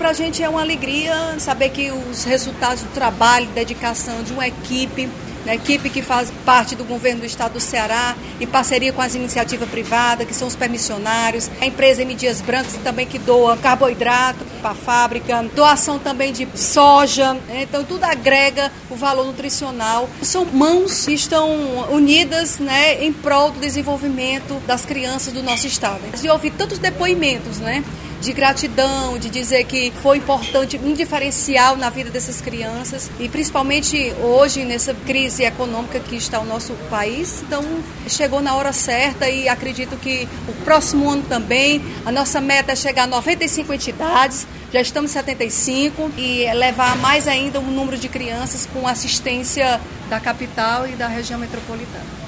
para a gente é uma alegria saber que os resultados do trabalho, dedicação de uma equipe que faz parte do governo do estado do Ceará, em parceria com as iniciativas privadas, que são os permissionários, a empresa M. Dias Brancos também que doa carboidrato para a fábrica, doação também de soja, então tudo agrega o valor nutricional. São mãos que estão unidas em prol do desenvolvimento das crianças do nosso estado. E ouvir tantos depoimentos, de gratidão, de dizer que foi importante, um diferencial na vida dessas crianças e principalmente hoje nessa crise econômica que está o nosso país. Então chegou na hora certa e acredito que o próximo ano também, a nossa meta é chegar a 95 entidades, já estamos em 75 e levar mais ainda um número de crianças com assistência da capital e da região metropolitana.